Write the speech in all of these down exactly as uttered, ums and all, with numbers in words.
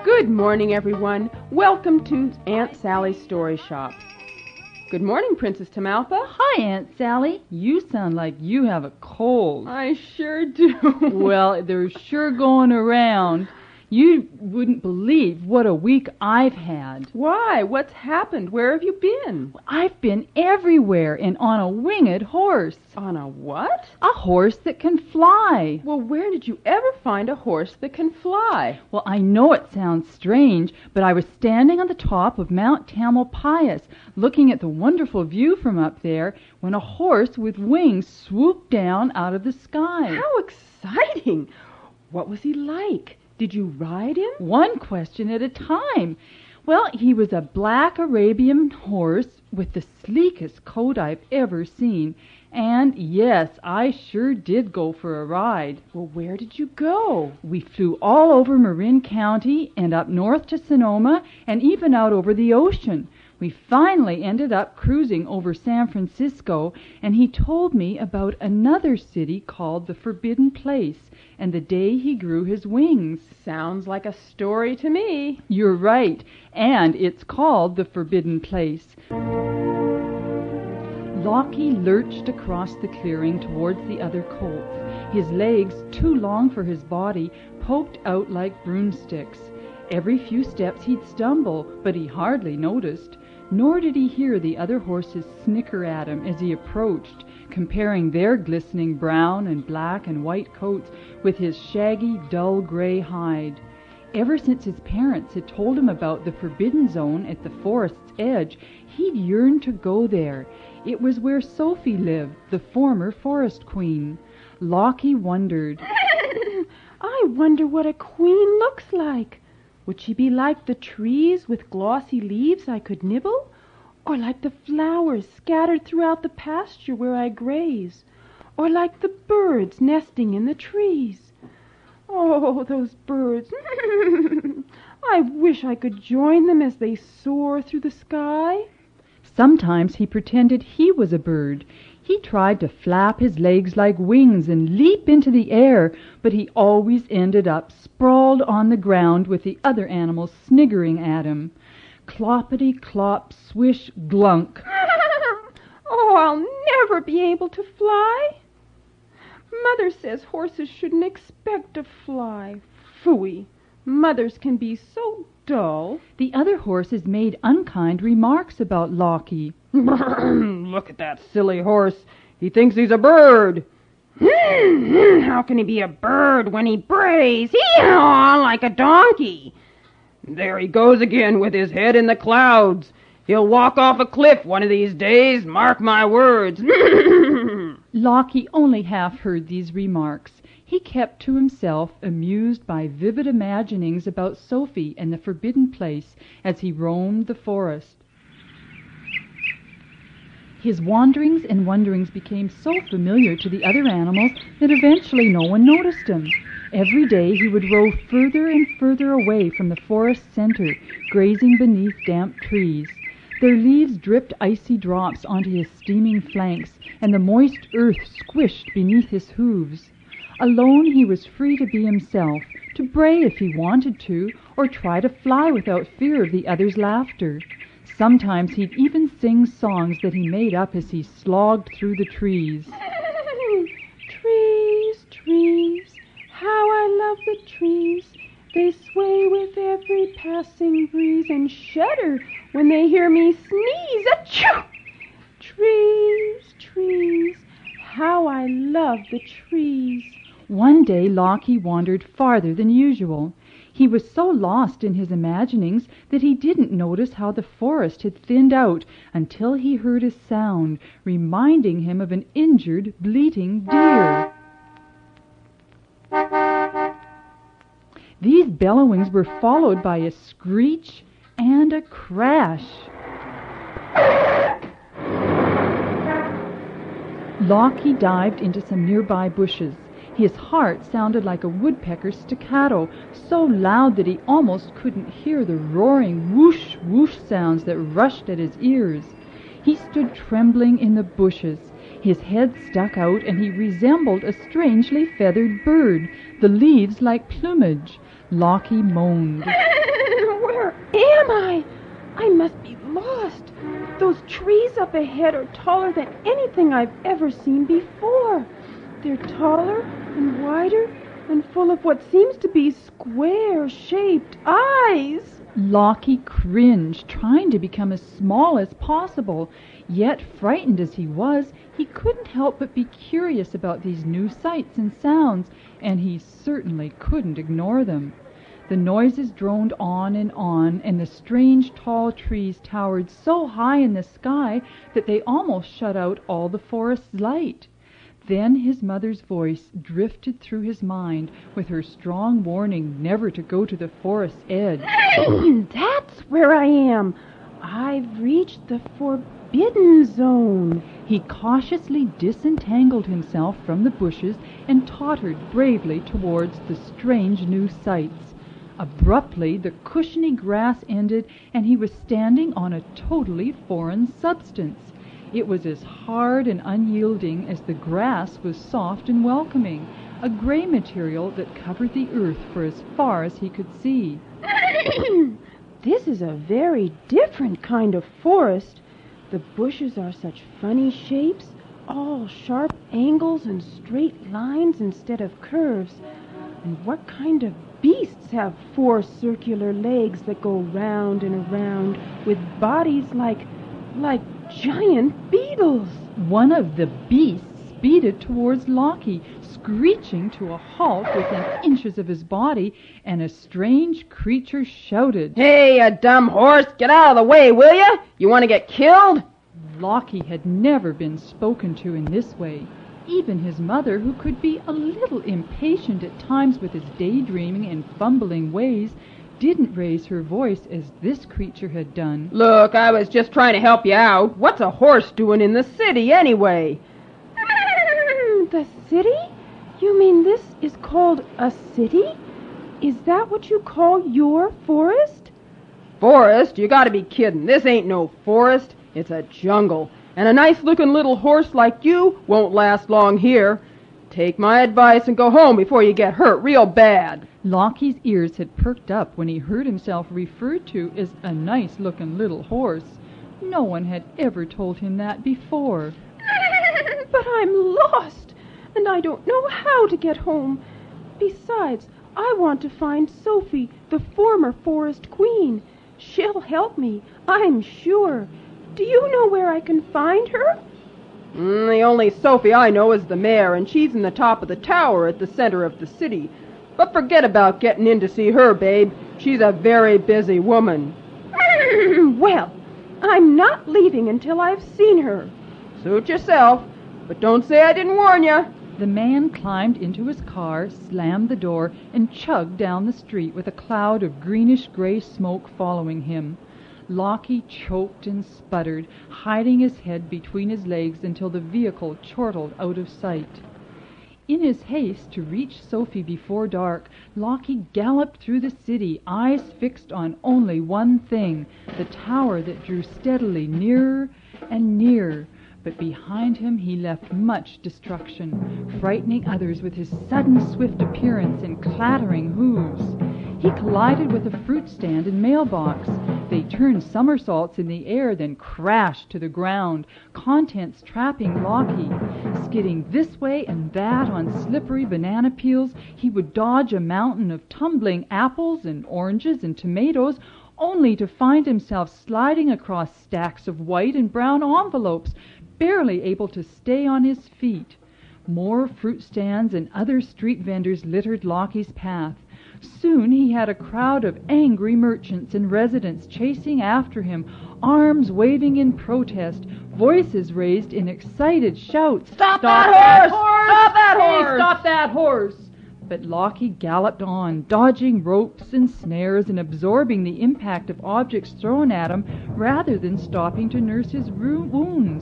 Good morning, everyone. Welcome to Aunt Sally's Story Shop. Good morning, Princess Tamalpa. Hi, Aunt Sally. You sound like you have a cold. I sure do. Well, they're sure going around. You wouldn't believe what a week I've had. Why? What's happened? Where have you been? I've been everywhere and on a winged horse. On a what? A horse that can fly. Well, where did you ever find a horse that can fly? Well, I know it sounds strange, but I was standing on the top of Mount Tamalpais, looking at the wonderful view from up there, when a horse with wings swooped down out of the sky. How exciting! What was he like? Did you ride him? One question at a time. Well, he was a black Arabian horse with the sleekest coat I've ever seen. And yes, I sure did go for a ride. Well, where did you go? We flew all over Marin County and up north to Sonoma and even out over the ocean. We finally ended up cruising over San Francisco, and he told me about another city called the Forbidden Place and the day he grew his wings. Sounds like a story to me. You're right, and it's called the Forbidden Place. Lockie lurched across the clearing towards the other colts. His legs, too long for his body, poked out like broomsticks. Every few steps he'd stumble, but he hardly noticed. Nor did he hear the other horses snicker at him as he approached, comparing their glistening brown and black and white coats with his shaggy, dull gray hide. Ever since his parents had told him about the forbidden zone at the forest's edge, he'd yearned to go there. It was where Sophie lived, the former forest queen. Lockie wondered. I wonder what a queen looks like. Would she be like the trees with glossy leaves I could nibble? Or like the flowers scattered throughout the pasture where I graze? Or like the birds nesting in the trees? Oh, those birds. I wish I could join them as they soar through the sky. Sometimes he pretended he was a bird. He tried to flap his legs like wings and leap into the air, but he always ended up sprawled on the ground with the other animals sniggering at him. Cloppity clop, swish, glunk. Oh, I'll never be able to fly. Mother says horses shouldn't expect to fly. Phooey. Mothers can be so dull. The other horses made unkind remarks about Lockie. Look at that silly horse. He thinks he's a bird. How can he be a bird when he brays? Hee-haw, like a donkey. There he goes again with his head in the clouds. He'll walk off a cliff one of these days, mark my words. Lockie only half heard these remarks. He kept to himself, amused by vivid imaginings about Sophie and the Forbidden Place as he roamed the forest. His wanderings and wonderings became so familiar to the other animals that eventually no one noticed him. Every day he would row further and further away from the forest center, grazing beneath damp trees. Their leaves dripped icy drops onto his steaming flanks, and the moist earth squished beneath his hooves. Alone he was free to be himself, to bray if he wanted to, or try to fly without fear of the others' laughter. Sometimes he'd even sing songs that he made up as he slogged through the trees. Trees, trees, how I love the trees. They sway with every passing breeze and shudder when they hear me sneeze. Achoo! Trees, trees, how I love the trees. One day Lockie wandered farther than usual. He was so lost in his imaginings that he didn't notice how the forest had thinned out until he heard a sound reminding him of an injured, bleating deer. These bellowings were followed by a screech and a crash. Lockie dived into some nearby bushes. His heart sounded like a woodpecker's staccato, so loud that he almost couldn't hear the roaring whoosh, whoosh sounds that rushed at his ears. He stood trembling in the bushes. His head stuck out, and he resembled a strangely feathered bird, the leaves like plumage. Lockie moaned. am I? I must be lost. Those trees up ahead are taller than anything I've ever seen before. They're taller and wider and full of what seems to be square-shaped eyes. Loki cringed, trying to become as small as possible. Yet, frightened as he was, he couldn't help but be curious about these new sights and sounds, and he certainly couldn't ignore them. The noises droned on and on, and the strange tall trees towered so high in the sky that they almost shut out all the forest's light. Then his mother's voice drifted through his mind with her strong warning never to go to the forest's edge. That's where I am. I've reached the forbidden zone. He cautiously disentangled himself from the bushes and tottered bravely towards the strange new sights. Abruptly, the cushiony grass ended, and he was standing on a totally foreign substance. It was as hard and unyielding as the grass was soft and welcoming, a gray material that covered the earth for as far as he could see. This is a very different kind of forest. The bushes are such funny shapes, all sharp angles and straight lines instead of curves. And what kind of beasts have four circular legs that go round and around with bodies like, like giant beetles? One of the beasts speeded towards Loki, screeching to a halt within inches of his body, and a strange creature shouted, "Hey, you dumb horse, get out of the way, will you? You want to get killed?" Loki had never been spoken to in this way. Even his mother, who could be a little impatient at times with his daydreaming and fumbling ways, didn't raise her voice as this creature had done. "Look, I was just trying to help you out. What's a horse doing in the city anyway?" The city? You mean this is called a city? Is that what you call your forest? Forest? You gotta be kidding. This ain't no forest. It's a jungle. And a nice-looking little horse like you won't last long here. Take my advice and go home before you get hurt real bad." Loki's ears had perked up when he heard himself referred to as a nice-looking little horse. No one had ever told him that before. But I'm lost, and I don't know how to get home. Besides, I want to find Sophie, the former forest queen. She'll help me, I'm sure. Do you know where I can find her? Mm, the only Sophie I know is the mayor, and she's in the top of the tower at the center of the city. But forget about getting in to see her, babe. She's a very busy woman. Well, I'm not leaving until I've seen her. Suit yourself, but don't say I didn't warn you. The man climbed into his car, slammed the door, and chugged down the street with a cloud of greenish-gray smoke following him. Loki choked and sputtered, hiding his head between his legs until the vehicle chortled out of sight. In his haste to reach Sophie before dark, Loki galloped through the city, eyes fixed on only one thing, the tower that drew steadily nearer and nearer. But behind him he left much destruction, frightening others with his sudden swift appearance and clattering hooves. He collided with a fruit stand and mailbox. They turned somersaults in the air, then crashed to the ground, contents trapping Loki. Skidding this way and that on slippery banana peels, he would dodge a mountain of tumbling apples and oranges and tomatoes, only to find himself sliding across stacks of white and brown envelopes, barely able to stay on his feet. More fruit stands and other street vendors littered Loki's path. Soon he had a crowd of angry merchants and residents chasing after him, arms waving in protest, voices raised in excited shouts. Stop, Stop that, that horse! Stop that Hey, horse! Stop that horse! But Loki galloped on, dodging ropes and snares and absorbing the impact of objects thrown at him rather than stopping to nurse his ru- wounds.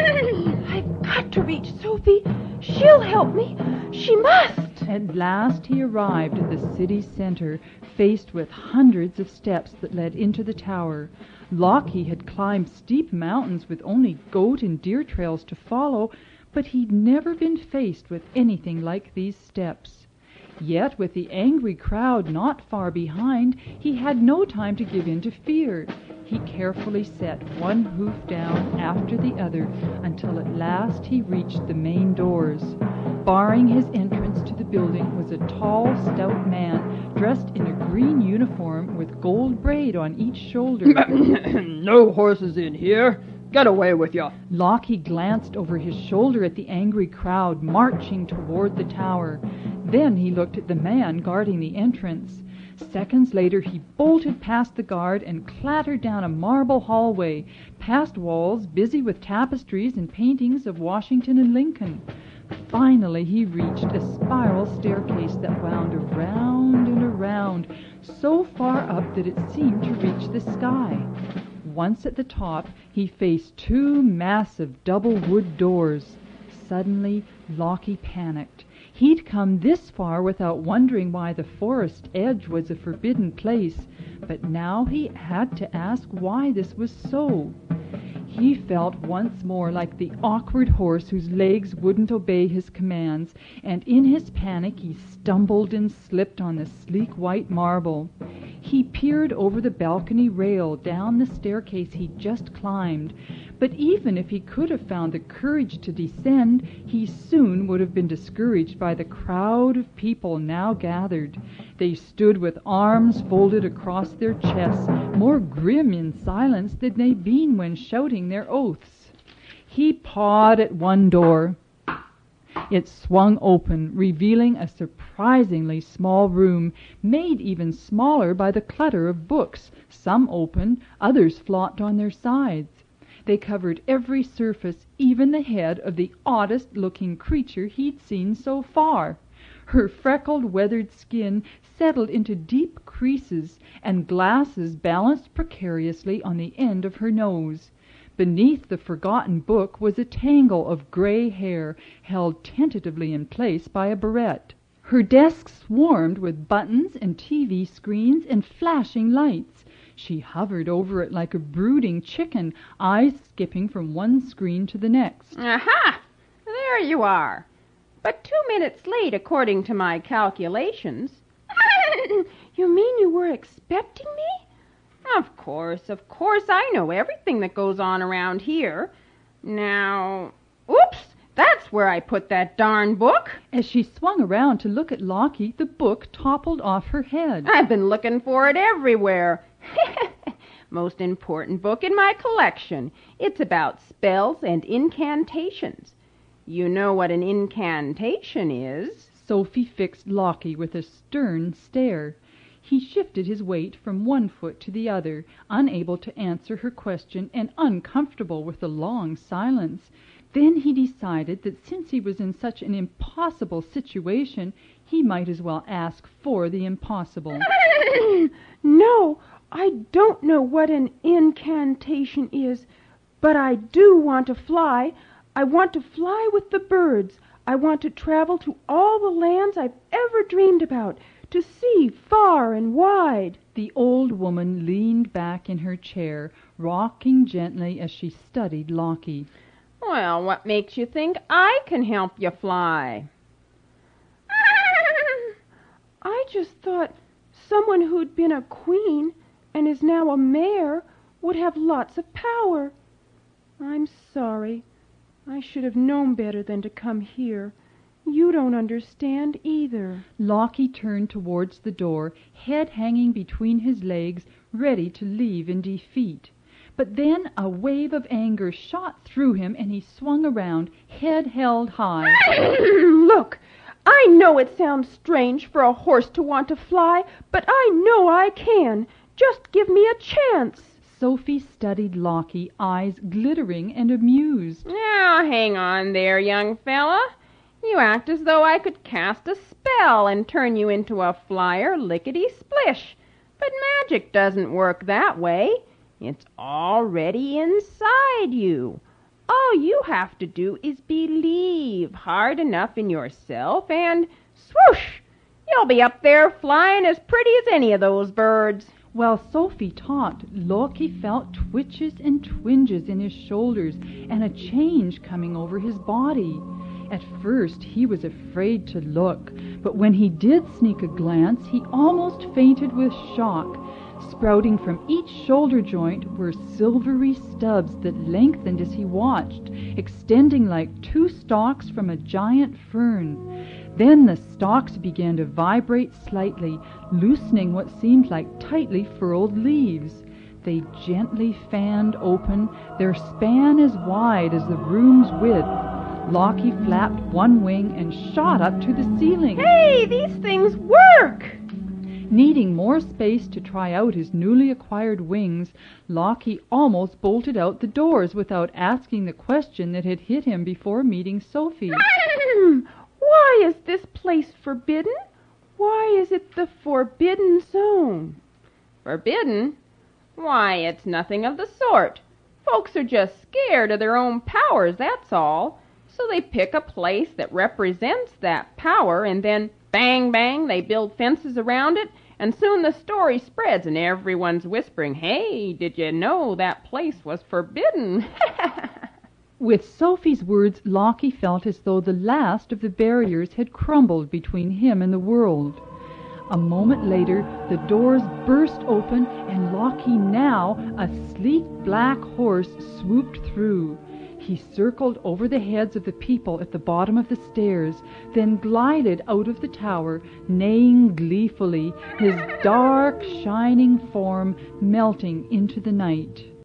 I've got to reach Sophie. She'll help me. She must. At last he arrived at the city center, faced with hundreds of steps that led into the tower. Loki had climbed steep mountains with only goat and deer trails to follow, but he'd never been faced with anything like these steps. Yet with the angry crowd not far behind, he had no time to give in to fear. He carefully set one hoof down after the other until at last he reached the main doors. Barring his entrance to the building was a tall, stout man dressed in a green uniform with gold braid on each shoulder. No horses in here. Get away with you. Lockie glanced over his shoulder at the angry crowd marching toward the tower. Then he looked at the man guarding the entrance. Seconds later he bolted past the guard and clattered down a marble hallway, past walls busy with tapestries and paintings of Washington and Lincoln. Finally he reached a spiral staircase that wound around and around, so far up that it seemed to reach the sky. Once at the top, he faced two massive double wood doors. Suddenly, Lockie panicked. He'd come this far without wondering why the forest edge was a forbidden place, but now he had to ask why this was so. He felt once more like the awkward horse whose legs wouldn't obey his commands, and in his panic he stumbled and slipped on the sleek white marble. He peered over the balcony rail down the staircase he'd just climbed, but even if he could have found the courage to descend, he soon would have been discouraged by the crowd of people now gathered. They stood with arms folded across their chests, more grim in silence than they'd been when shouting their oaths. He pawed at one door. It swung open, revealing a surprisingly small room, made even smaller by the clutter of books. Some open, others flopped on their sides. They covered every surface, even the head of the oddest-looking creature he'd seen so far. Her freckled, weathered skin settled into deep creases, and glasses balanced precariously on the end of her nose. Beneath the forgotten book was a tangle of gray hair, held tentatively in place by a barrette. Her desk swarmed with buttons and T V screens and flashing lights. She hovered over it like a brooding chicken, eyes skipping from one screen to the next. Aha! There you are. But two minutes late, according to my calculations. You mean you were expecting me? Of course, of course, I know everything that goes on around here. Now, oops, that's where I put that darn book. As she swung around to look at Lockie, the book toppled off her head. I've been looking for it everywhere. Most important book in my collection. It's about spells and incantations. You know what an incantation is? Sophie fixed Lockie with a stern stare. He shifted his weight from one foot to the other, unable to answer her question and uncomfortable with the long silence. Then he decided that since he was in such an impossible situation, he might as well ask for the impossible. No, I don't know what an incantation is, but I do want to fly. I want to fly with the birds. I want to travel to all the lands I've ever dreamed about, to see far and wide. The old woman leaned back in her chair, rocking gently as she studied Lockie. Well, what makes you think I can help you fly? I just thought someone who'd been a queen and is now a mayor would have lots of power. I'm sorry. I should have known better than to come here. You don't understand either. Lockie turned towards the door, head hanging between his legs, ready to leave in defeat. But then a wave of anger shot through him, and he swung around, head held high. Look, I know it sounds strange for a horse to want to fly, but I know I can. Just give me a chance. Sophie studied Lockie, eyes glittering and amused. Now, hang on there, young fella. You act as though I could cast a spell and turn you into a flyer lickety-splish. But magic doesn't work that way. It's already inside you. All you have to do is believe hard enough in yourself and swoosh! You'll be up there flying as pretty as any of those birds. While Sophie talked, Lockie felt twitches and twinges in his shoulders and a change coming over his body. At first he was afraid to look, but when he did sneak a glance, he almost fainted with shock. Sprouting from each shoulder joint were silvery stubs that lengthened as he watched, extending like two stalks from a giant fern. Then the stalks began to vibrate slightly, loosening what seemed like tightly furled leaves. They gently fanned open, their span as wide as the room's width. Lockie flapped one wing and shot up to the ceiling. Hey, these things work! Needing more space to try out his newly acquired wings, Lockie almost bolted out the doors without asking the question that had hit him before meeting Sophie. Why is this place forbidden? Why is it the forbidden zone? Forbidden? Why, it's nothing of the sort. Folks are just scared of their own powers, that's all. So they pick a place that represents that power, and then bang, bang, they build fences around it, and soon the story spreads and everyone's whispering, "Hey, did you know that place was forbidden?" With Sophie's words, Lockie felt as though the last of the barriers had crumbled between him and the world. A moment later, the doors burst open, and Lockie, now a sleek black horse, swooped through. He circled over the heads of the people at the bottom of the stairs, then glided out of the tower, neighing gleefully, his dark, shining form melting into the night.